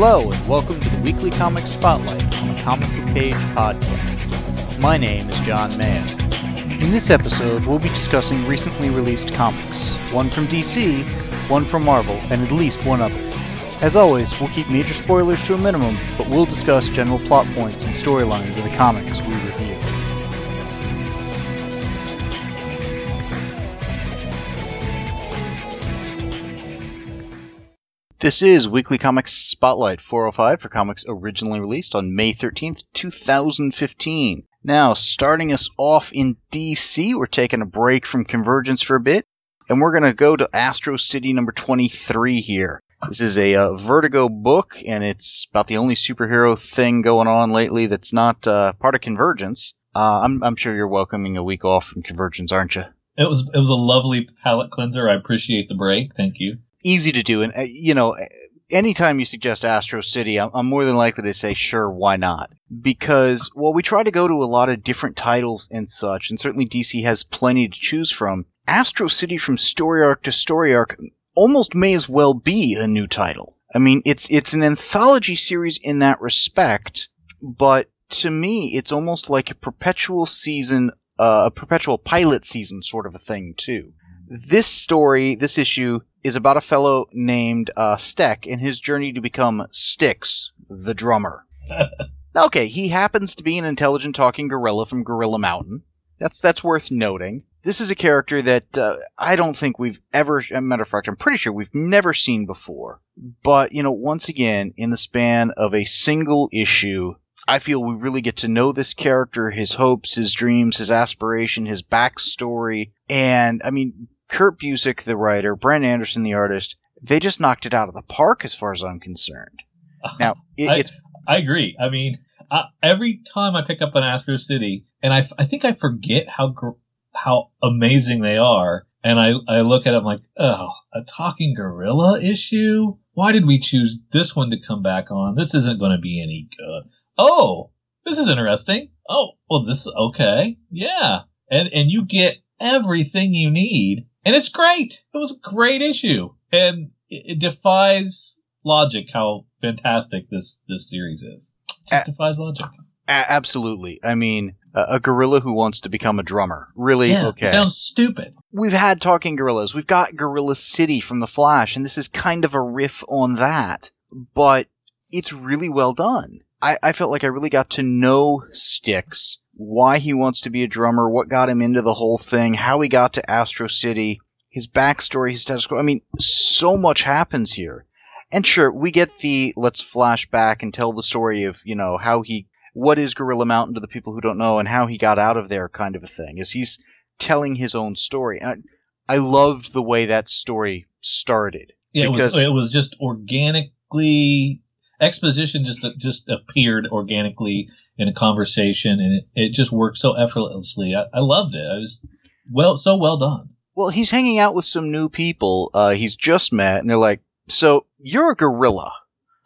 Hello, and welcome to the Weekly Comics Spotlight on the Comic Book Page podcast. My name is John Mayer. In this episode, we'll be discussing recently released comics, one from DC, one from Marvel, and at least one other. As always, we'll keep major spoilers to a minimum, but we'll discuss general plot points and storylines of the comics we review. This is Weekly Comics Spotlight 405 for comics originally released on May 13th, 2015. Now, starting us off in DC, we're taking a break from Convergence for a bit, and we're going to go to Astro City number 23 here. This is a Vertigo book, and it's about the only superhero thing going on lately that's not part of Convergence. I'm sure you're welcoming a week off from Convergence, aren't you? It was a lovely palate cleanser. I appreciate the break. Thank you. Easy to do, and anytime you suggest Astro City, I'm more than likely to say sure, why not? Because we try to go to a lot of different titles and such, and certainly DC has plenty to choose from. Astro City, from story arc to story arc, almost may as well be a new title. I mean, it's an anthology series in that respect, but to me, it's almost like a perpetual season, a perpetual pilot season sort of a thing too. This issue, is about a fellow named Steck and his journey to become Styx, the drummer. Okay, he happens to be an intelligent talking gorilla from Gorilla Mountain. That's worth noting. This is a character that I don't think we've ever, as a matter of fact, I'm pretty sure we've never seen before. But, once again, in the span of a single issue, I feel we really get to know this character, his hopes, his dreams, his aspiration, his backstory, and, Kurt Busiek, the writer, Brent Anderson, the artist, they just knocked it out of the park as far as I'm concerned. Now, I agree. Every time I pick up an Astro City, and I think I forget how amazing they are, and I look at it, I'm like, oh, a talking gorilla issue? Why did we choose this one to come back on? This isn't going to be any good. Oh, this is interesting. Oh, well, this is okay. Yeah. And you get everything you need. And it's great. It was a great issue. And it defies logic how fantastic this series is. It just defies logic. Absolutely. A gorilla who wants to become a drummer. Really? Yeah, okay. Sounds stupid. We've had talking gorillas. We've got Gorilla City from The Flash, and this is kind of a riff on that. But it's really well done. I felt like I really got to know Styx, why he wants to be a drummer, what got him into the whole thing, how he got to Astro City, his backstory, his status quo. So much happens here. And sure, we get the let's flash back and tell the story of, what is Gorilla Mountain to the people who don't know and how he got out of there kind of a thing, as he's telling his own story. And I loved the way that story started. Yeah, it was just organically... Exposition just appeared organically in a conversation, and it just worked so effortlessly. I loved it. I was so well done. Well, he's hanging out with some new people he's just met, and they're like, so you're a gorilla.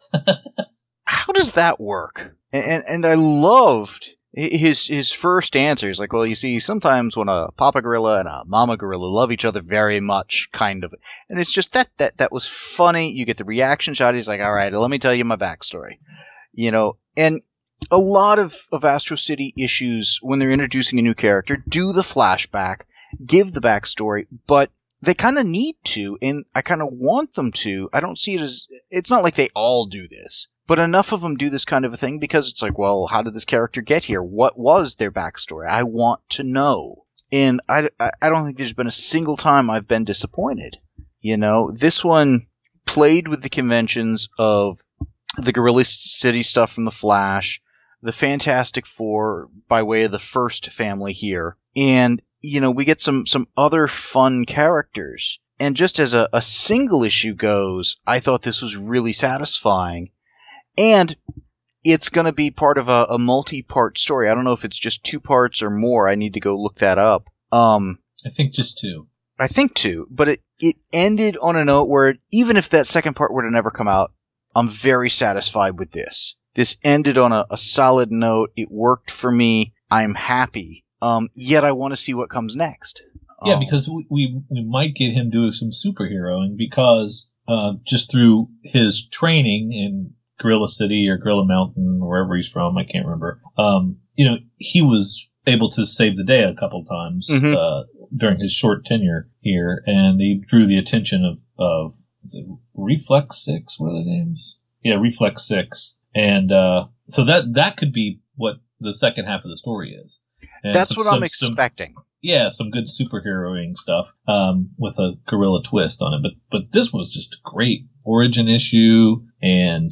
How does that work? And I loved his first answer. He's like, well, you see, sometimes when a papa gorilla and a mama gorilla love each other very much, kind of. And it's just that was funny. You get the reaction shot. He's like, all right, let me tell you my backstory. And a lot of Astro City issues, when they're introducing a new character, do the flashback, give the backstory, but they kind of need to, and I kind of want them to. I don't see it as, it's not like they all do this. But enough of them do this kind of a thing because it's like, well, how did this character get here? What was their backstory? I want to know. And I don't think there's been a single time I've been disappointed. This one played with the conventions of the Gorilla City stuff from The Flash, the Fantastic Four by way of the first family here. And, we get some other fun characters. And just as a single issue goes, I thought this was really satisfying. And it's going to be part of a multi-part story. I don't know if it's just 2 parts or more. I need to go look that up. I think just 2. I think 2. But it ended on a note where even if that second part were to never come out, I'm very satisfied with this. This ended on a solid note. It worked for me. I'm happy. Yet I want to see what comes next. Yeah, because we might get him doing some superheroing because just through his training and Gorilla City or Gorilla Mountain, wherever he's from, I can't remember. He was able to save the day a couple times during his short tenure here, and he drew the attention of is it Reflex 6? What are the names? Yeah, Reflex 6. And so that could be what the second half of the story is. And that's what I'm expecting. Some good superheroing stuff with a gorilla twist on it. But this was just a great origin issue, and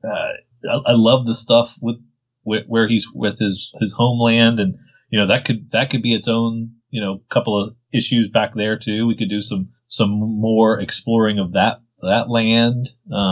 I love the stuff with where he's with his homeland, and that could be its own couple of issues back there too. We could do some more exploring of that land.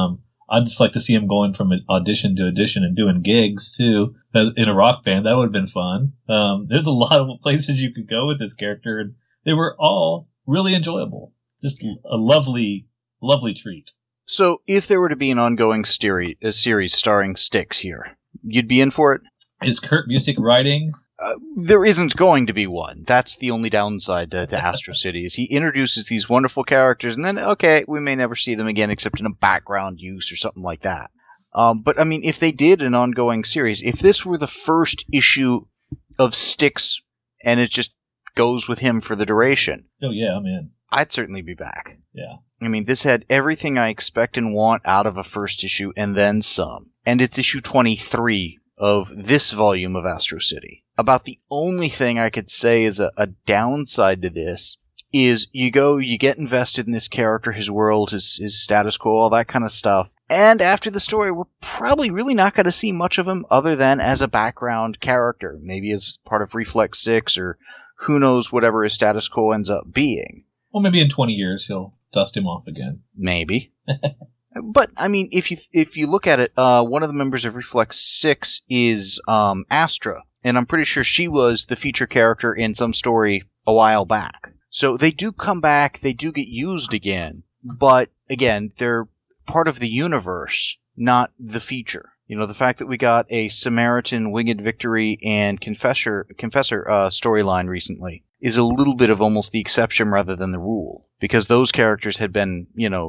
I'd just like to see him going from audition to audition and doing gigs too in a rock band. That would have been fun. There's a lot of places you could go with this character, and they were all really enjoyable. Just a lovely, lovely treat. So, if there were to be an ongoing series starring Styx here, you'd be in for it? Is Kurt Busiek writing? There isn't going to be one. That's the only downside to Astro City, is he introduces these wonderful characters, and then, okay, we may never see them again except in a background use or something like that. But, I mean, if they did an ongoing series, if this were the first issue of Styx, and it just goes with him for the duration... Oh, yeah, I'm in. I'd certainly be back. Yeah. I mean, this had everything I expect and want out of a first issue, and then some. And it's issue 23 of this volume of Astro City. About the only thing I could say is a downside to this is you get invested in this character, his world, his status quo, all that kind of stuff. And after the story, we're probably really not going to see much of him other than as a background character. Maybe as part of Reflex 6, or who knows whatever his status quo ends up being. Well, maybe in 20 years he'll dust him off again. Maybe. But, I mean, if you look at it, one of the members of Reflex 6 is Astra. And I'm pretty sure she was the feature character in some story a while back. So they do come back, they do get used again. But, again, they're part of the universe, not the feature. The fact that we got a Samaritan, Winged Victory, and Confessor storyline recently is a little bit of almost the exception rather than the rule. Because those characters had been,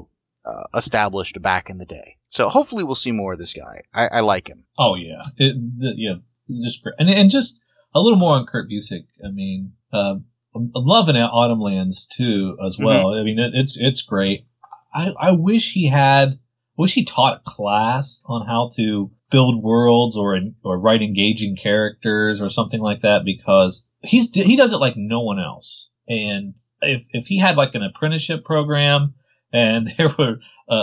established back in the day. So hopefully we'll see more of this guy. I like him. Oh, yeah. Just great. And just a little more on Kurt Busiek. I mean, I'm loving Autumn Lands too, as well. Mm-hmm. I mean, it's great. I wish he taught a class on how to build worlds or write engaging characters or something like that, because he does it like no one else. And if he had like an apprenticeship program and there were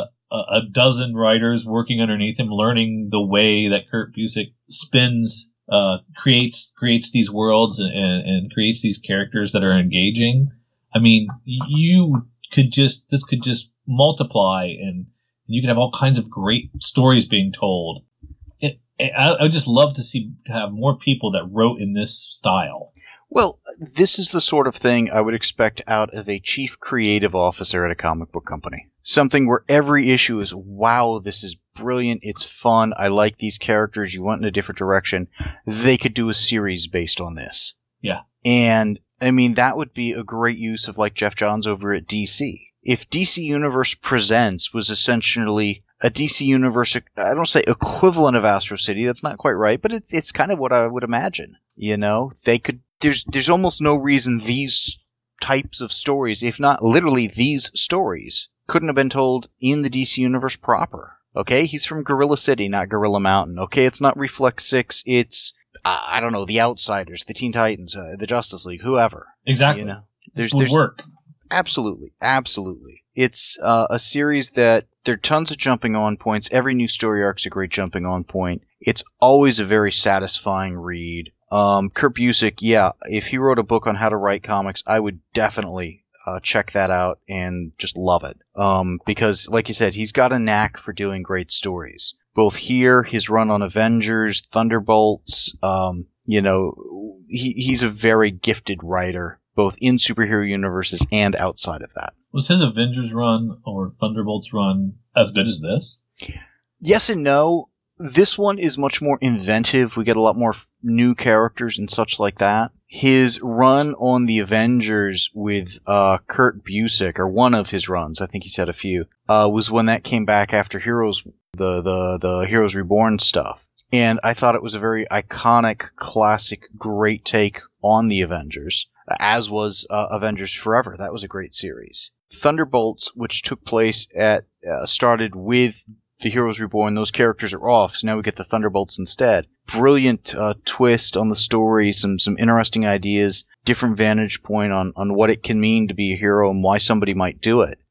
a dozen writers working underneath him, learning the way that Kurt Busiek spins, creates these worlds and creates these characters that are engaging. I mean, this could just multiply, and you could have all kinds of great stories being told. I would just love to have more people that wrote in this style. Well, this is the sort of thing I would expect out of a chief creative officer at a comic book company. Something where every issue is, wow, this is brilliant, it's fun, I like these characters, you went in a different direction. They could do a series based on this. Yeah. And, I mean, that would be a great use of, like, Jeff Johns over at DC. If DC Universe Presents was essentially a DC Universe, I don't say equivalent of Astro City, that's not quite right, but it's kind of what I would imagine. They could, there's almost no reason these types of stories, if not literally these stories, couldn't have been told in the DC Universe proper. Okay, he's from Gorilla City, not Gorilla Mountain. Okay, it's not Reflex 6, it's, I don't know, the Outsiders, the Teen Titans, the Justice League, whoever. Exactly. There's work. Absolutely. It's a series that there are tons of jumping on points. Every new story arc's a great jumping on point. It's always a very satisfying read. Kurt Busiek, yeah, if he wrote a book on how to write comics, I would definitely check that out and just love it. Because, like you said, he's got a knack for doing great stories. Both here, his run on Avengers, Thunderbolts, he's a very gifted writer, both in superhero universes and outside of that. Was his Avengers run or Thunderbolts run as good as this? Yes and no. This one is much more inventive. We get a lot more new characters and such like that. his run on the Avengers with Kurt Busiek, or one of his runs, I think he's had a few, was when that came back after Heroes, the Heroes Reborn stuff. And I thought it was a very iconic, classic, great take on the Avengers, as was Avengers Forever. That was a great series. Thunderbolts, which took place started with the Heroes Reborn. Those characters are off, so now we get the Thunderbolts instead. Brilliant twist on the story, some interesting ideas, different vantage point on what it can mean to be a hero and why somebody might do it.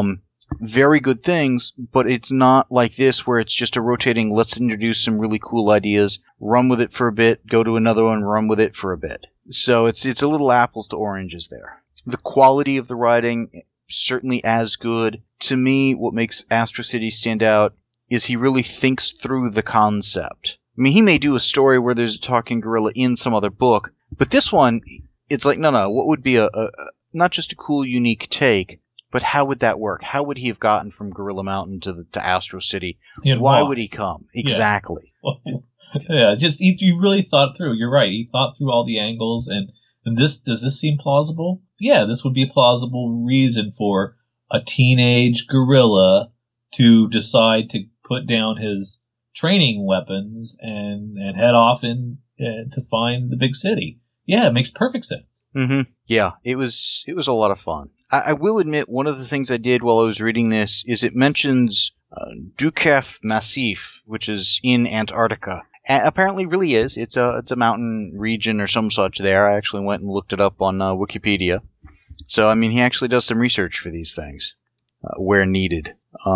Very good things, but it's not like this where it's just a rotating, let's introduce some really cool ideas, run with it for a bit, go to another one, run with it for a bit. So it's a little apples to oranges there. The quality of the writing, certainly as good. To me, what makes Astro City stand out is he really thinks through the concept. I mean, he may do a story where there's a talking gorilla in some other book, but this one, it's like, no, what would be a not just a cool, unique take, but how would that work? How would he have gotten from Gorilla Mountain to Astro City? Why would he come? Exactly. Yeah, just he really thought through. You're right. He thought through all the angles, and does this seem plausible? Yeah, this would be a plausible reason for a teenage gorilla to decide to put down his training weapons and head off to find the big city. Yeah, it makes perfect sense. Mm-hmm. Yeah, it was a lot of fun. I will admit, one of the things I did while I was reading this is it mentions Ducef Massif, which is in Antarctica. Apparently really is. It's a mountain region or some such there. I actually went and looked it up on Wikipedia. So, I mean, he actually does some research for these things where needed.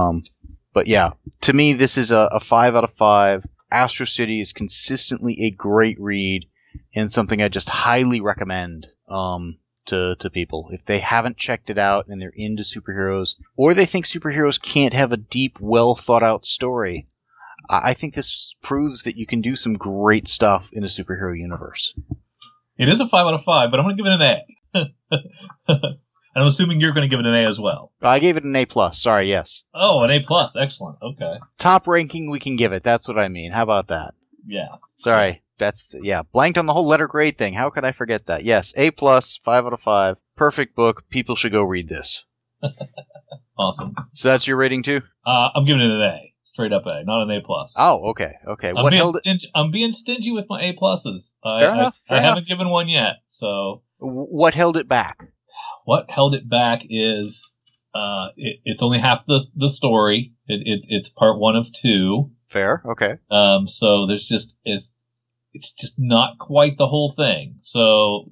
But yeah, to me, this is a 5 out of 5. Astro City is consistently a great read and something I just highly recommend to people. If they haven't checked it out and they're into superheroes, or they think superheroes can't have a deep, well thought out story, I think this proves that you can do some great stuff in a superhero universe. It is a 5 out of 5, but I'm going to give it an A. And I'm assuming you're going to give it an A as well. I gave it an A+. Sorry, yes. Oh, an A+. Excellent. Okay. Top ranking we can give it. That's what I mean. How about that? Yeah. Sorry. Blanked on the whole letter grade thing. How could I forget that? Yes, A+, 5 out of 5. Perfect book. People should go read this. Awesome. So that's your rating too? I'm giving it an A. Straight up A, not an A+. Oh, okay. I'm being stingy with my A+. Fair enough. I haven't given one yet, so... What held it back? What held it back is it's only half the story. It's part 1 of 2. Fair, okay. So there's just it's just not quite the whole thing. So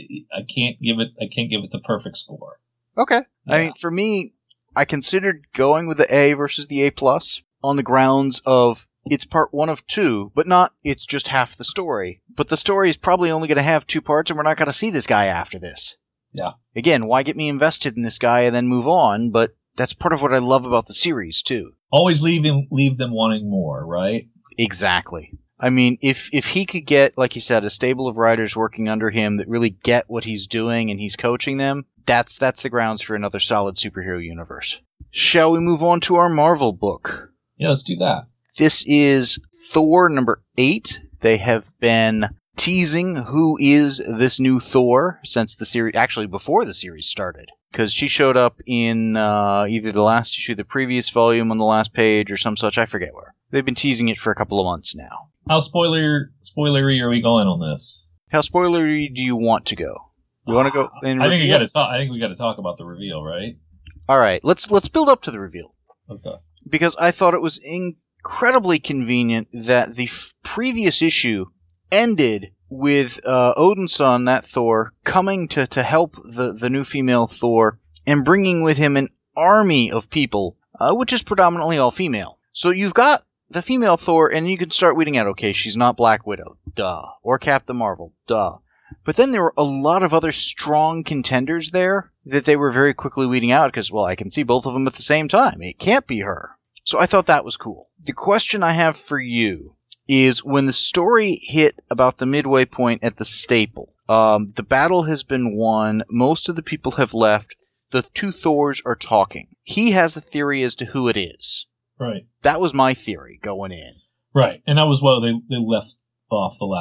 I can't give it the perfect score. Okay. Yeah. I mean, for me, I considered going with the A versus the A+ on the grounds of it's part 1 of 2, but not it's just half the story. But the story is probably only going to have 2 parts, and we're not going to see this guy after this. Yeah. Again, why get me invested in this guy and then move on? But that's part of what I love about the series, too. Always leave them wanting more, right? Exactly. I mean, if he could get, like you said, a stable of writers working under him that really get what he's doing and he's coaching them, that's the grounds for another solid superhero universe. Shall we move on to our Marvel book? Yeah, let's do that. This is Thor number 8. They have been teasing who is this new Thor since the series, actually before the series started, because she showed up in either the last issue of the previous volume on the last page or some such. I forget where. They've been teasing it for a couple of months now. How spoilery are we going on this? How spoilery do you want to go? You want to go? I think we got to talk about the reveal, right? All right, let's build up to the reveal. Okay. Because I thought it was incredibly convenient that the previous issue ended with Odinson, that Thor, coming to help the new female Thor and bringing with him an army of people, which is predominantly all female. So you've got the female Thor, and you can start weeding out, okay, she's not Black Widow, duh, or Captain Marvel, duh. But then there were a lot of other strong contenders there that they were very quickly weeding out because, well, I can see both of them at the same time. It can't be her. So I thought that was cool. The question I have for you is when the story hit about the midway point at the Staple, the battle has been won, most of the people have left, the 2 Thors are talking. He has a theory as to who it is. Right. That was my theory going in. Right. And that was what they left off the last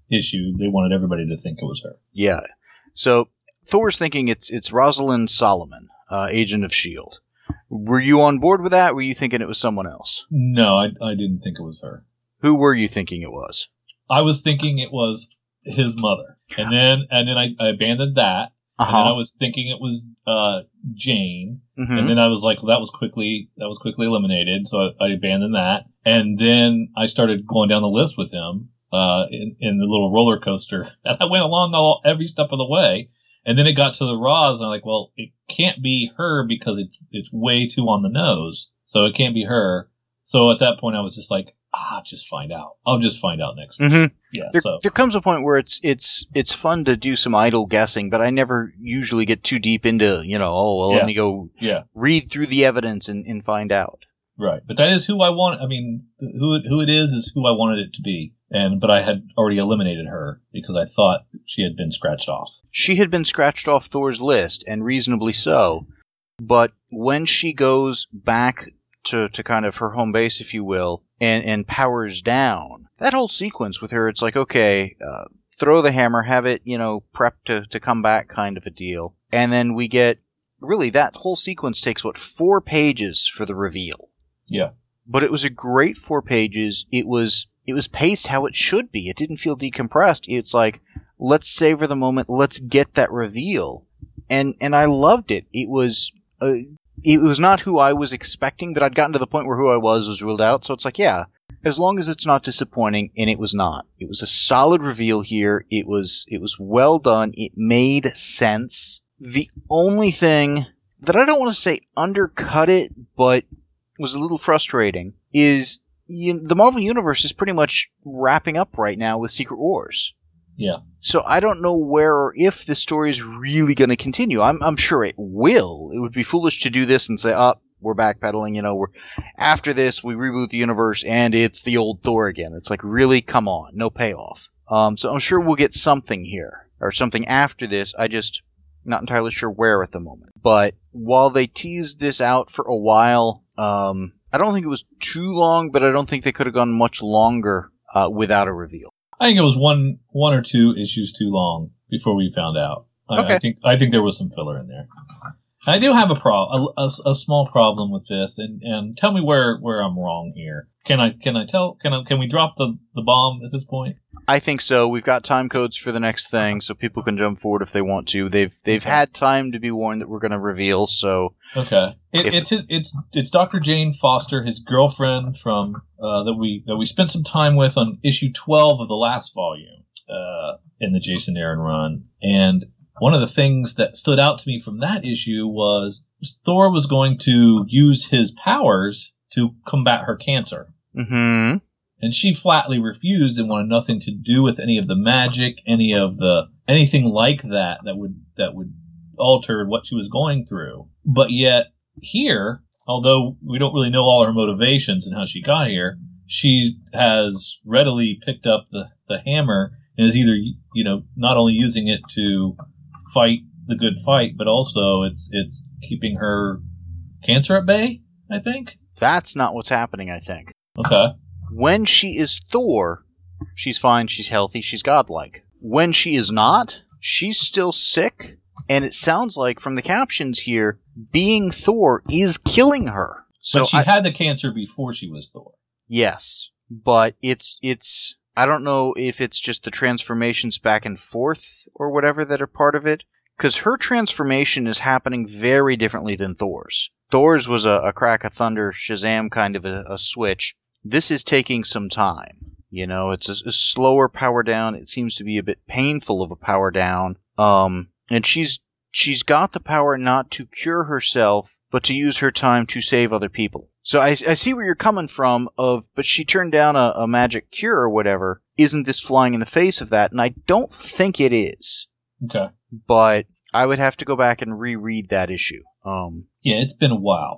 issue, they wanted everybody to think it was her. Yeah. So Thor's thinking it's Rosalind Solomon, agent of S.H.I.E.L.D. Were you on board with that? Or were you thinking it was someone else? No, I didn't think it was her. Who were you thinking it was? I was thinking it was his mother, and then I abandoned that. And then I was thinking it was Jane, and then I was like, well, that was quickly eliminated, so I abandoned that. And then I started going down the list with him in the little roller coaster, and I went along every step of the way. And then it got to the Roz, and I'm like, well, it can't be her because it's way too on the nose, so it can't be her. So at that point, I was just like, just find out. I'll just find out next time. Yeah. There comes a point where it's fun to do some idle guessing, but I never usually get too deep into, let me go read through the evidence and find out. Right. But that is who I want. I mean, who it is who I wanted it to be. But I had already eliminated her because I thought she had been scratched off. She had been scratched off Thor's list, and reasonably so. But when she goes back to kind of her home base, if you will, and powers down, that whole sequence with her, it's like, okay, throw the hammer, have it, prepped to come back kind of a deal. And then we get, really, that whole sequence takes, 4 pages for the reveal. Yeah. But it was a great 4 pages. It was paced how it should be. It didn't feel decompressed. It's like, let's savor the moment. Let's get that reveal. And I loved it. It was not who I was expecting, but I'd gotten to the point where who I was ruled out. So it's like, yeah, as long as it's not disappointing, and it was not. It was a solid reveal here. It was well done. It made sense. The only thing that I don't want to say undercut it, but was a little frustrating, is the Marvel Universe is pretty much wrapping up right now with Secret Wars. Yeah. So I don't know where or if this story is really going to continue. I'm sure it will. It would be foolish to do this and say, we're backpedaling, we're after this, we reboot the universe, and it's the old Thor again. It's like, really? Come on. No payoff. So I'm sure we'll get something here, or something after this. I just not entirely sure where at the moment. But while they teased this out for a while, I don't think it was too long, but I don't think they could have gone much longer without a reveal. I think it was one or two issues too long before we found out. Okay. I think there was some filler in there. I do have a small problem with this, and tell me where I'm wrong here. Can we drop the bomb at this point? I think so. We've got time codes for the next thing, so people can jump forward if they want to. They've had time to be warned that we're going to reveal. So okay, it's Dr. Jane Foster, his girlfriend from that we spent some time with on issue 12 of the last volume in the Jason Aaron run. And one of the things that stood out to me from that issue was Thor was going to use his powers to combat her cancer. Mm-hmm. And she flatly refused and wanted nothing to do with any of the magic, anything like that would alter what she was going through. But yet here, although we don't really know all her motivations and how she got here, she has readily picked up the hammer and is either, not only using it to fight the good fight, but also it's keeping her cancer at bay, I think. That's not what's happening, I think. Okay. When she is Thor, she's fine, she's healthy, she's godlike. When she is not, she's still sick, and it sounds like from the captions here, being Thor is killing her. So but she had the cancer before she was Thor. Yes, but it's I don't know if it's just the transformations back and forth or whatever that are part of it, because her transformation is happening very differently than Thor's. Thor's was a crack of thunder, Shazam kind of a switch. This is taking some time. It's a slower power down. It seems to be a bit painful of a power down. And she's got the power not to cure herself, but to use her time to save other people. So I see where you're coming from but she turned down a magic cure or whatever. Isn't this flying in the face of that? And I don't think it is. Okay. But I would have to go back and reread that issue. Yeah, it's been a while.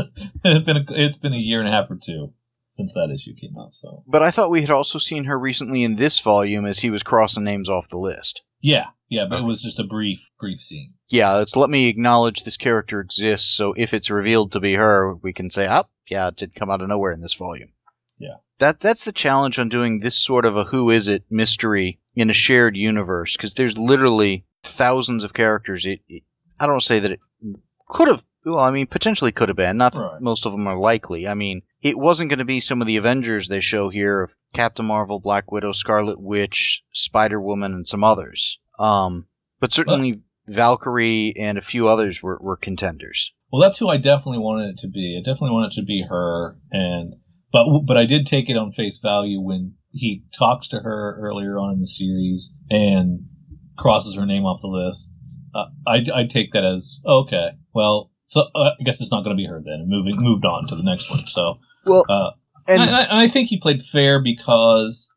It's been a year and a half or two since that issue came out. So, but I thought we had also seen her recently in this volume as he was crossing names off the list. Yeah, but it was just a brief scene. Yeah, let me acknowledge this character exists, so if it's revealed to be her, we can say, it did come out of nowhere in this volume. Yeah. That's the challenge on doing this sort of a who is it mystery in a shared universe, because there's literally thousands of characters. I don't say that it could have. Well, I mean, potentially could have been. Not that Right. most of them are likely. I mean, it wasn't going to be some of the Avengers they show here of Captain Marvel, Black Widow, Scarlet Witch, Spider-Woman, and some others. But certainly Valkyrie and a few others were contenders. Well, that's who I definitely wanted it to be. I definitely wanted it to be her, but I did take it on face value when he talks to her earlier on in the series and crosses her name off the list. I take that as okay. Well, so I guess it's not going to be her then. And moved on to the next one. So and I think he played fair because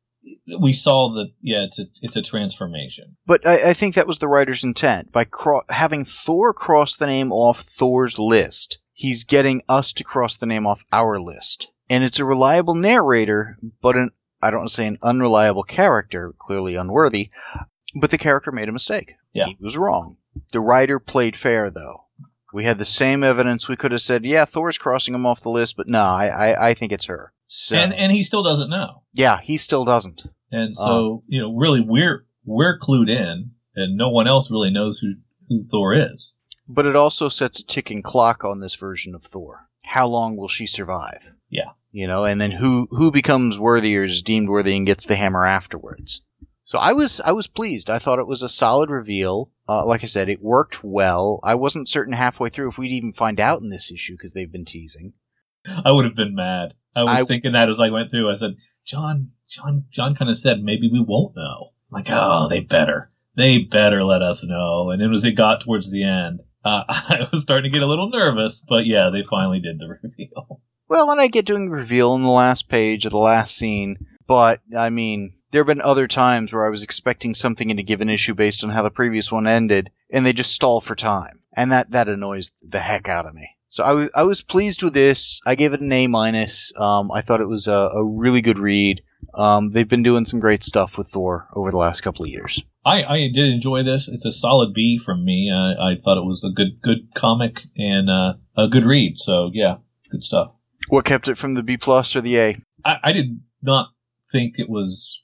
we saw that it's a transformation. But I think that was the writer's intent. By having Thor cross the name off Thor's list, he's getting us to cross the name off our list. And it's a reliable narrator, but I don't want to say an unreliable character, clearly unworthy, but the character made a mistake. Yeah. He was wrong. The writer played fair, though. We had the same evidence. We could have said, yeah, Thor's crossing him off the list, but no, I think it's her. So, and he still doesn't know. Yeah, he still doesn't. And so, really we're clued in, and no one else really knows who Thor is. But it also sets a ticking clock on this version of Thor. How long will she survive? Yeah. And then who becomes worthy or is deemed worthy and gets the hammer afterwards. So I was pleased. I thought it was a solid reveal. Like I said, it worked well. I wasn't certain halfway through if we'd even find out in this issue because they've been teasing. I would have been mad. I was thinking that as I went through. I said, John kind of said maybe we won't know. I'm like, oh, they better let us know. And as it got towards the end, I was starting to get a little nervous. But yeah, they finally did the reveal. Well, and I get doing the reveal in the last page of the last scene. But I mean, there have been other times where I was expecting something in a given issue based on how the previous one ended, and they just stall for time, and that annoys the heck out of me. So I was pleased with this. I gave it an A-. I thought it was a really good read. They've been doing some great stuff with Thor over the last couple of years. I did enjoy this. It's a solid B from me. I thought it was a good comic and a good read. So yeah, good stuff. What kept it from the B+ or the A? I did not think it was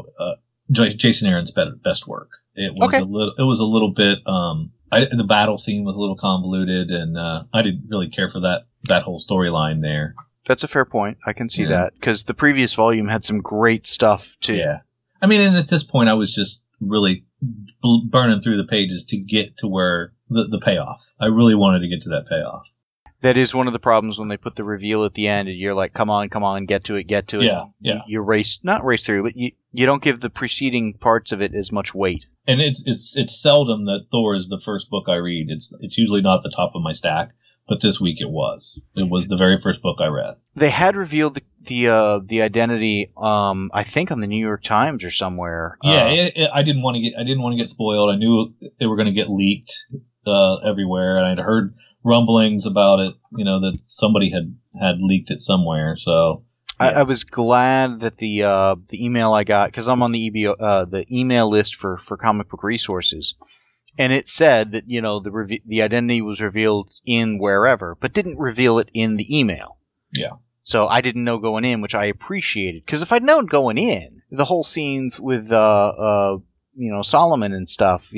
Jason Aaron's best work. It was okay. It was a little bit. The battle scene was a little convoluted, and I didn't really care for that whole storyline there. That's a fair point. I can see that because the previous volume had some great stuff too. Yeah, I mean, and at this point, I was just really burning through the pages to get to where the payoff. I really wanted to get to that payoff. That is one of the problems when they put the reveal at the end, and you're like, "Come on, get to it." Yeah. You not race through, but you don't give the preceding parts of it as much weight. And it's seldom that Thor is the first book I read. It's usually not the top of my stack, but this week it was. It was the very first book I read. They had revealed the identity, I think, on the New York Times or somewhere. Yeah, I didn't want to get spoiled. I knew they were going to get leaked everywhere, and I'd heard rumblings about it. That somebody had leaked it somewhere. So yeah. I was glad that the email I got, because I'm on the email list for comic book resources, and it said that the identity was revealed in wherever, but didn't reveal it in the email. Yeah. So I didn't know going in, which I appreciated, because if I'd known going in, the whole scenes with Solomon and stuff,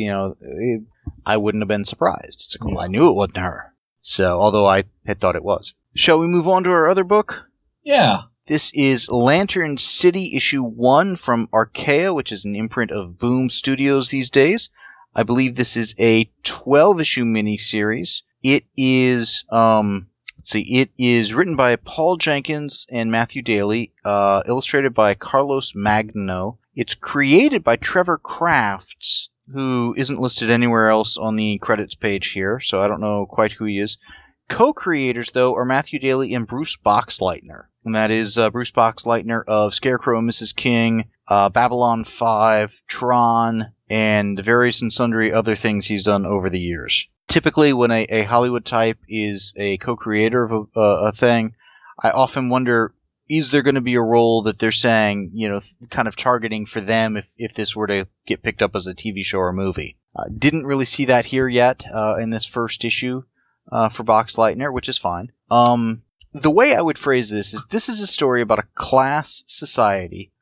I wouldn't have been surprised. It's like, well, I knew it wasn't her. So, although I had thought it was. Shall we move on to our other book? Yeah. This is Lantern City issue 1 from Archaea, which is an imprint of Boom Studios these days. I believe this is a 12-issue miniseries. It is, it is written by Paul Jenkins and Matthew Daly, illustrated by Carlos Magno. It's created by Trevor Crafts, who isn't listed anywhere else on the credits page here, so I don't know quite who he is. Co-creators, though, are Matthew Daly and Bruce Boxleitner. And that is Bruce Boxleitner of Scarecrow and Mrs. King, Babylon 5, Tron, and the various and sundry other things he's done over the years. Typically, when a Hollywood type is a co-creator of a thing, I often wonder, is there going to be a role that they're saying, kind of targeting for them if this were to get picked up as a TV show or movie? Didn't really see that here yet in this first issue for Boxleitner, which is fine. The way I would phrase this is a story about a class society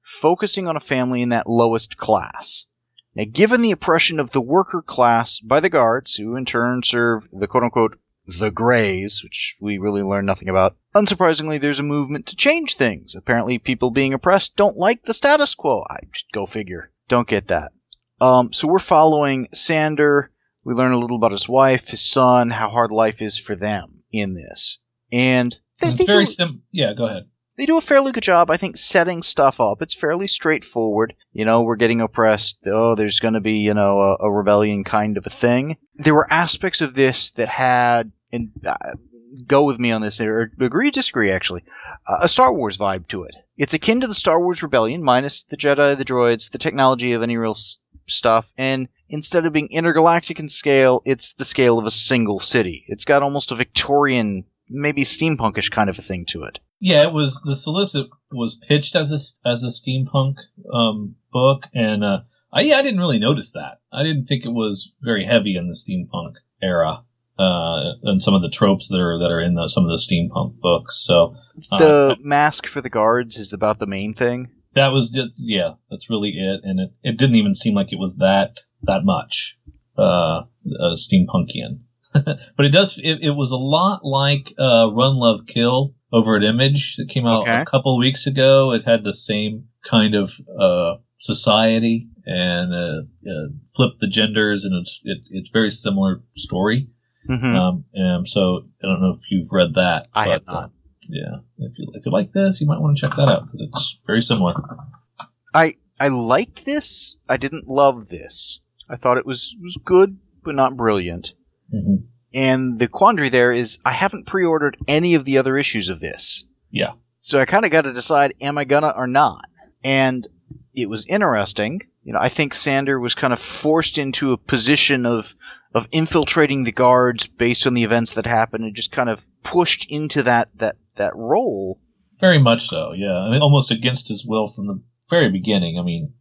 focusing on a family in that lowest class. Now, given the oppression of the worker class by the guards, who in turn serve the quote-unquote the Greys, which we really learn nothing about, unsurprisingly, there's a movement to change things. Apparently, people being oppressed don't like the status quo. Just go figure. Don't get that. So we're following Sander. We learn a little about his wife, his son, how hard life is for them in this. And it's very simple. Yeah, go ahead. They do a fairly good job, I think, setting stuff up. It's fairly straightforward. We're getting oppressed. Oh, there's going to be, a rebellion kind of a thing. There were aspects of this that had, and go with me on this, or agree, disagree, actually, a Star Wars vibe to it. It's akin to the Star Wars Rebellion, minus the Jedi, the droids, the technology of any real stuff, and instead of being intergalactic in scale, it's the scale of a single city. It's got almost a Victorian, maybe steampunkish kind of a thing to it. Yeah, it was. The Solicit was pitched as a steampunk book, and I didn't really notice that. I didn't think it was very heavy in the steampunk era, and some of the tropes that are in some of the steampunk books. So the mask for the guards is about the main thing. That was that's really it, and it didn't even seem like it was that much steampunkian. But it was a lot like Run, Love, Kill over at Image that came out a couple of weeks ago. It had the same kind of society and flip the genders, and it's very similar story. Mm-hmm. So I don't know if you've read that. I have not. If you like this, you might want to check that out because it's very similar. I liked this. I didn't love this. I thought it was good, but not brilliant. Mm-hmm. And the quandary there is I haven't pre-ordered any of the other issues of this. Yeah. So I kind of got to decide, am I gonna or not? And it was interesting. I think Sander was kind of forced into a position of infiltrating the guards based on the events that happened, and just kind of pushed into that role. Very much so, yeah. I mean, almost against his will from the very beginning. I mean,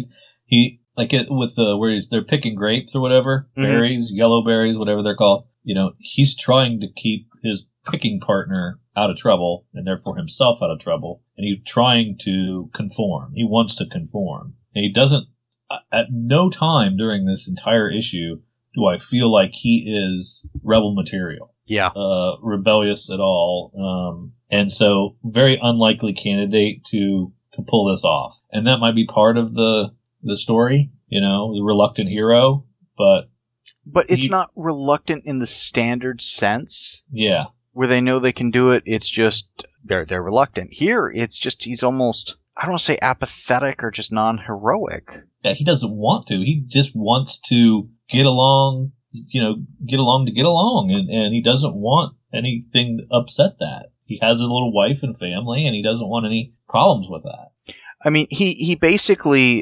he like it with where they're picking grapes or whatever, berries, yellow berries, whatever they're called. He's trying to keep his picking partner out of trouble, and therefore himself out of trouble. And he's trying to conform. He wants to conform. And he doesn't, at no time during this entire issue do I feel like he is rebel material. Yeah. Rebellious at all. And so very unlikely candidate to pull this off. And that might be part of the story, the reluctant hero, but it's not reluctant in the standard sense. Yeah. Where they know they can do it, it's just they're reluctant. Here, it's just he's almost, I don't want to say apathetic or just non-heroic. Yeah, he doesn't want to. He just wants to get along, get along. And he doesn't want anything to upset that. He has his little wife and family, and he doesn't want any problems with that. I mean, he basically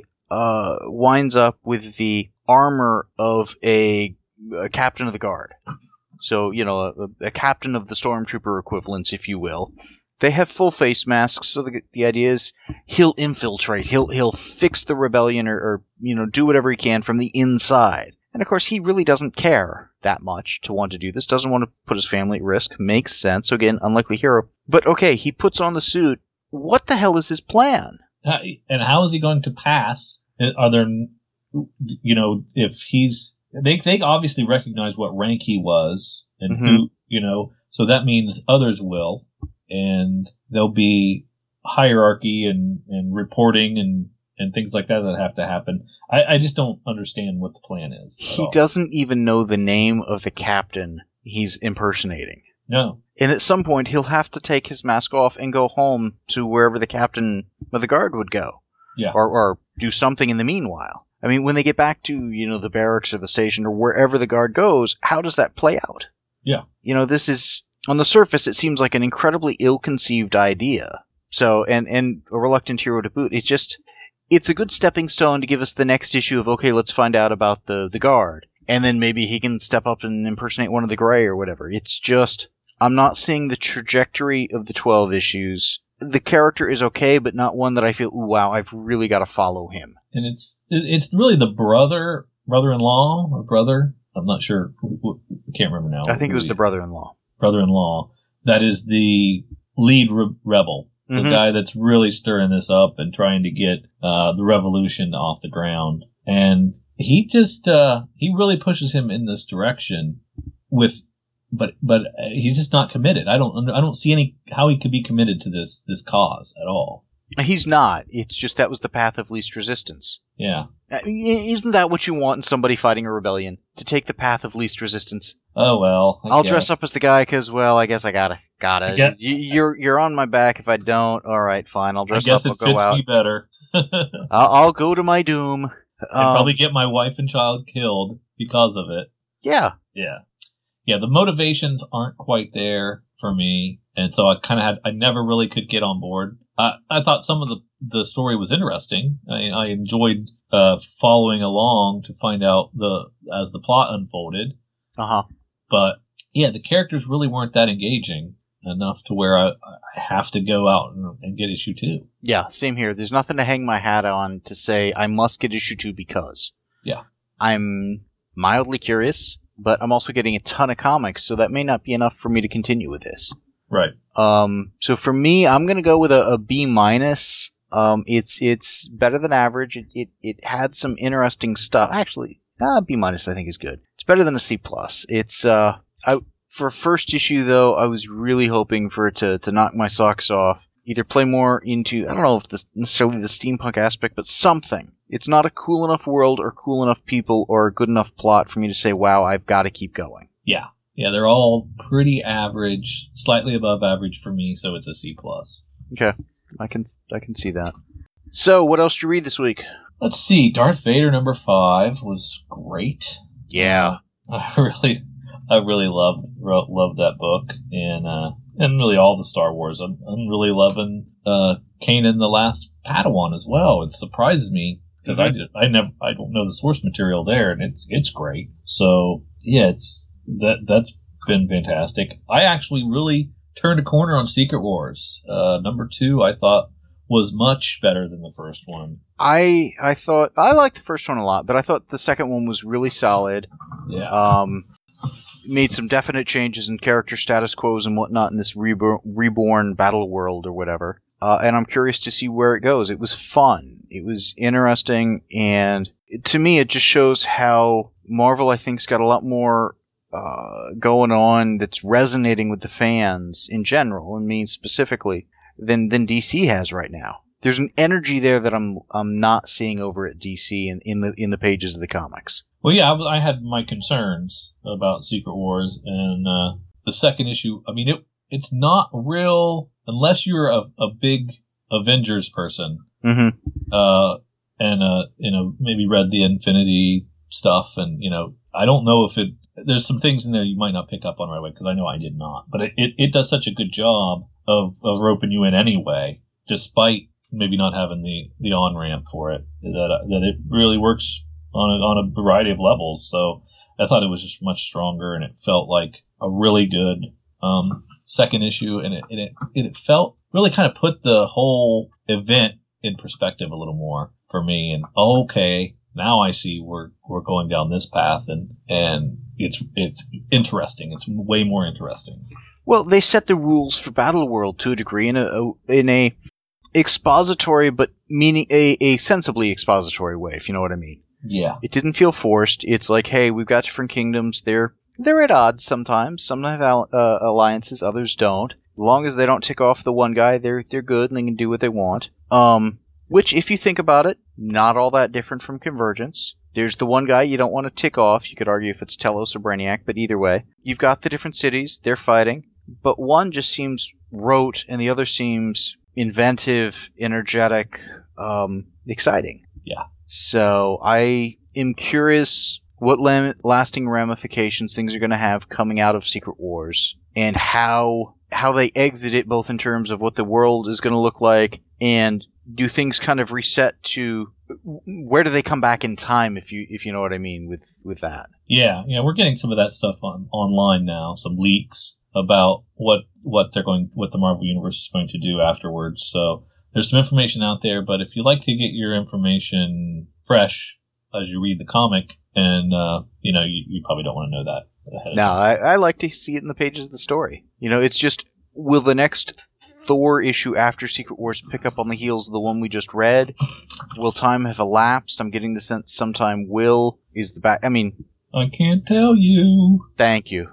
winds up with the armor of a captain of the guard. So, a captain of the stormtrooper equivalents, if you will. They have full face masks, so the idea is he'll infiltrate. He'll fix the rebellion or do whatever he can from the inside. And of course, he really doesn't care that much to want to do this. Doesn't want to put his family at risk. Makes sense. So again, unlikely hero. But okay, he puts on the suit. What the hell is his plan? And how is he going to pass? Are there, if he's... They obviously recognize what rank he was and who, so that means others will, and there'll be hierarchy and reporting and things like that have to happen. I just don't understand what the plan is. He doesn't even know the name of the captain he's impersonating. No. And at some point, he'll have to take his mask off and go home to wherever the captain of the guard would go. Yeah. Or do something in the meanwhile. I mean, when they get back to, the barracks or the station or wherever the guard goes, how does that play out? Yeah. This is, on the surface, it seems like an incredibly ill-conceived idea. So, and a reluctant hero to boot. It's a good stepping stone to give us the next issue of, okay, let's find out about the guard. And then maybe he can step up and impersonate one of the Grey or whatever. It's just, I'm not seeing the trajectory of the 12 issues. The character is okay, but not one that I feel, ooh, wow, I've really got to follow him. And it's really the brother-in-law or brother. I'm not sure. I can't remember now. I think it was the brother-in-law. Brother-in-law. That is the lead rebel the guy that's really stirring this up and trying to get the revolution off the ground. And he just he really pushes him in this direction but he's just not committed. I don't see how he could be committed to this cause at all. He's not. It's just that was the path of least resistance. Yeah. Isn't that what you want in somebody fighting a rebellion? To take the path of least resistance? Oh, well. I'll dress up as the guy because, well, I guess I gotta. You're on my back if I don't. All right, fine. I'll dress up. I'll go out. I guess it fits me better. I'll go to my doom. And probably get my wife and child killed because of it. Yeah. Yeah. Yeah, the motivations aren't quite there for me. And so I never really could get on board. I thought some of the story was interesting. I enjoyed following along to find out as the plot unfolded. But yeah, the characters really weren't that engaging enough to where I have to go out and get issue 2. Yeah, same here. There's nothing to hang my hat on to say I must get issue 2 because. Yeah. I'm mildly curious, but I'm also getting a ton of comics, so that may not be enough for me to continue with this. Right. So for me, I'm gonna go with a B-. It's better than average. It had some interesting stuff. Actually, B- I think is good. It's better than a C+. It's for first issue though, I was really hoping for it to knock my socks off. Either play more into, I don't know if this necessarily the steampunk aspect, but something. It's not a cool enough world or cool enough people or a good enough plot for me to say, wow, I've got to keep going. Yeah. Yeah, they're all pretty average, slightly above average for me, so it's a C+. Okay, I can see that. So, what else did you read this week? Let's see. Darth Vader number 5 was great. Yeah, I really loved that book, and really all the Star Wars. I'm really loving Kanan the Last Padawan as well. It surprises me because I don't know the source material there, and it's great. So yeah, that's been fantastic. I actually really turned a corner on Secret Wars. Number 2, I thought was much better than the first one. I thought I liked the first one a lot, but I thought the second one was really solid. Yeah. Made some definite changes in character status quos and whatnot in this reborn battle world or whatever. And I'm curious to see where it goes. It was fun. It was interesting, and to me, it just shows how Marvel, I think, has got a lot more going on that's resonating with the fans in general, and me specifically, than DC has right now. There's an energy there that I'm not seeing over at DC in the pages of the comics. Well, yeah, I had my concerns about Secret Wars, and the second issue. I mean, it's not real unless you're a big Avengers person, and maybe read the Infinity stuff, and I don't know if it. There's some things in there you might not pick up on right away because I know I did not, but it does such a good job of roping you in anyway, despite maybe not having the on ramp for it, that it really works on a variety of levels. So I thought it was just much stronger, and it felt like a really good second issue, and it felt really kind of put the whole event in perspective a little more for me. And okay, now I see we're going down this path, and it's interesting. It's way more interesting. Well, they set the rules for Battle World to a degree in a expository, but meaning a sensibly expository way, if you know what I mean. Yeah. It didn't feel forced. It's like, hey, we've got different kingdoms. They're at odds sometimes. Some have alliances, others don't. As long as they don't tick off the one guy, they're good and they can do what they want. Which, if you think about it, not all that different from Convergence. There's the one guy you don't want to tick off. You could argue if it's Telos or Brainiac, but either way. You've got the different cities. They're fighting. But one just seems rote, and the other seems inventive, energetic, exciting. Yeah. So I am curious what lasting ramifications things are going to have coming out of Secret Wars, and how they exit it, both in terms of what the world is going to look like, and do things kind of reset to where do they come back in time, if you know what I mean with that. Yeah, we're getting some of that stuff online now, some leaks about what the Marvel Universe is going to do afterwards. So there's some information out there, but if you like to get your information fresh as you read the comic, and you probably don't want to know that ahead of time. I like to see it in the pages of the story. It's just, will the next Thor issue after Secret Wars pick up on the heels of the one we just read? Will time have elapsed? I'm getting the sense sometime will is the back. I mean, I can't tell you. Thank you.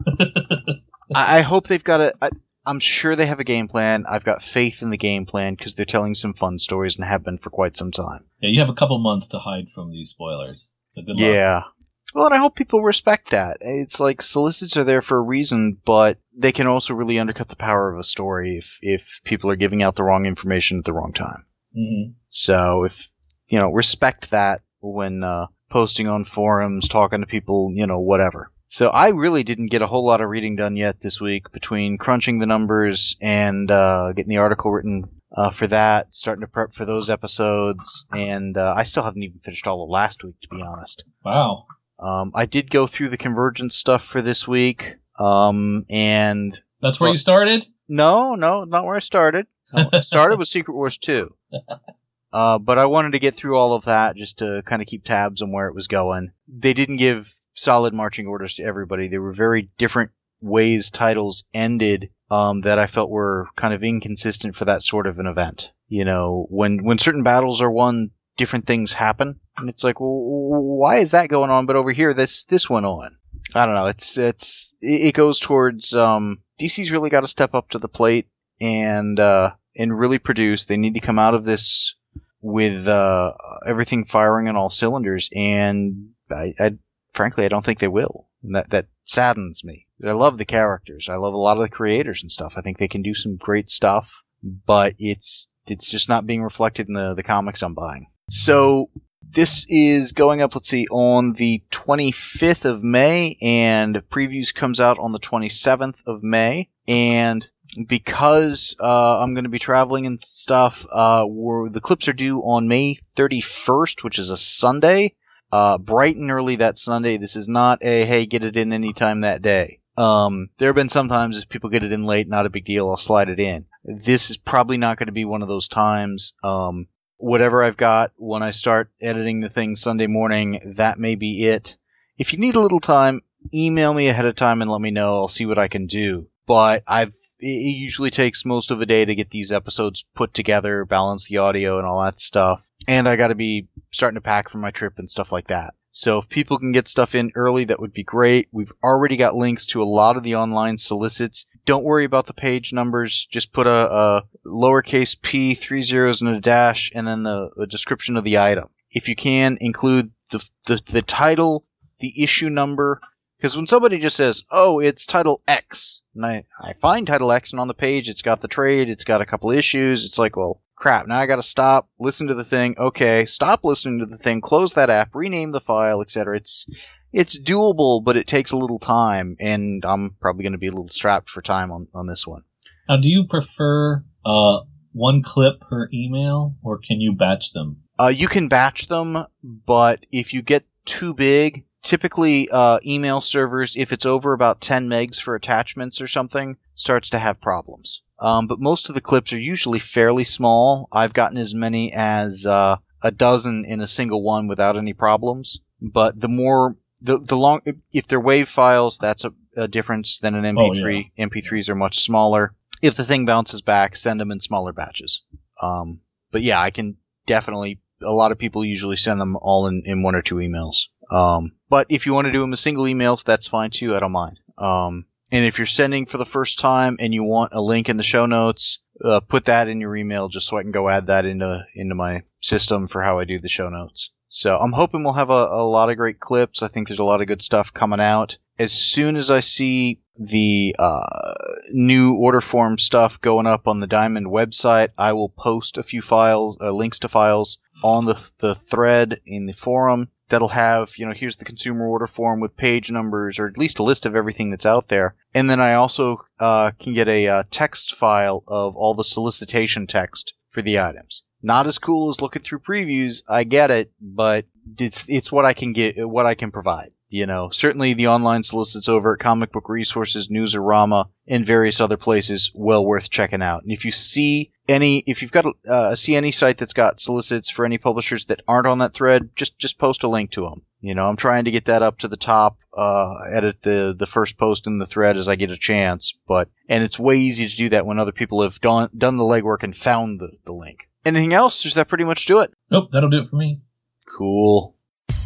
I hope they've got I'm sure they have a game plan. I've got faith in the game plan because they're telling some fun stories and have been for quite some time. Yeah, you have a couple months to hide from these spoilers. So good luck. Yeah. Well, and I hope people respect that. It's like solicits are there for a reason, but they can also really undercut the power of a story if people are giving out the wrong information at the wrong time. Mm-hmm. So if, respect that when posting on forums, talking to people, whatever. So I really didn't get a whole lot of reading done yet this week between crunching the numbers and getting the article written for that, starting to prep for those episodes, and I still haven't even finished all of last week, to be honest. Wow. I did go through the Convergence stuff for this week, and... That's where you started? No, not where I started. I started with Secret Wars 2. But I wanted to get through all of that just to kind of keep tabs on where it was going. They didn't give solid marching orders to everybody. There were very different ways titles ended that I felt were kind of inconsistent for that sort of an event. When certain battles are won, different things happen. And it's like, well, why is that going on? But over here, this went on. I don't know. It goes towards DC's really got to step up to the plate and really produce. They need to come out of this with everything firing on all cylinders, and I frankly I don't think they will. And that saddens me. I love the characters. I love a lot of the creators and stuff. I think they can do some great stuff, but it's just not being reflected in the comics I'm buying. So this is going up, let's see, on the 25th of May, and previews comes out on the 27th of May. And because I'm going to be traveling and stuff, the clips are due on May 31st, which is a Sunday, bright and early that Sunday. This is not a, hey, get it in anytime that day. There have been some times if people get it in late, not a big deal, I'll slide it in. This is probably not going to be one of those times. Whatever I've got when I start editing the thing Sunday morning, that may be it. If you need a little time, email me ahead of time and let me know. I'll see what I can do. But it usually takes most of a day to get these episodes put together, balance the audio and all that stuff. And I got to be starting to pack for my trip and stuff like that. So if people can get stuff in early, that would be great. We've already got links to a lot of the online solicits. Don't worry about the page numbers. Just put a lowercase p, 3 zeros and a dash, and then the description of the item. If you can, include the title, the issue number. Because when somebody just says, oh, it's title X, and I find title X, and on the page it's got the trade, it's got a couple issues, it's like, well, crap, now I gotta stop, listen to the thing, okay, stop listening to the thing, close that app, rename the file, etc. It's doable, but it takes a little time, and I'm probably going to be a little strapped for time on this one. Now, do you prefer one clip per email, or can you batch them? You can batch them, but if you get too big, typically email servers, if it's over about 10 megs for attachments or something, starts to have problems. But most of the clips are usually fairly small. I've gotten as many as a dozen in a single one without any problems. But the long, if they're WAV files, that's a difference than an MP3. Oh, yeah. MP3s are much smaller. If the thing bounces back, send them in smaller batches. But yeah, I can definitely, a lot of people usually send them all in one or two emails. But if you want to do them as single emails, that's fine too. I don't mind. And if you're sending for the first time and you want a link in the show notes, put that in your email just so I can go add that into my system for how I do the show notes. So I'm hoping we'll have a lot of great clips. I think there's a lot of good stuff coming out. As soon as I see the new order form stuff going up on the Diamond website, I will post a few files, links to files on the thread in the forum. That'll have, here's the consumer order form with page numbers, or at least a list of everything that's out there. And then I also can get a text file of all the solicitation text for the items. Not as cool as looking through previews, I get it, but it's what I can get, what I can provide. certainly the online solicits over at Comic Book Resources, Newsarama, and various other places, well worth checking out. And if you see if you've got see any site that's got solicits for any publishers that aren't on that thread, just post a link to them. I'm trying to get that up to the top, edit the first post in the thread as I get a chance, and it's way easy to do that when other people have done the legwork and found the link. Anything else? Does that pretty much do it? Nope, that'll do it for me. Cool.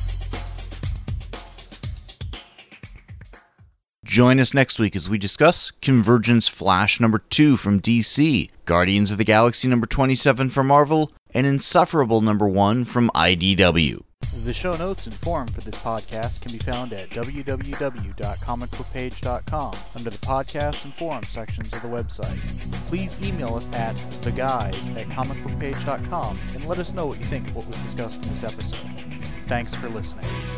Join us next week as we discuss Convergence Flash number 2 from DC, Guardians of the Galaxy number 27 from Marvel, and Insufferable number 1 from IDW. The show notes and forum for this podcast can be found at www.comicbookpage.com under the podcast and forum sections of the website. Please email us at theguys@comicbookpage.com and let us know what you think of what was discussed in this episode. Thanks for listening.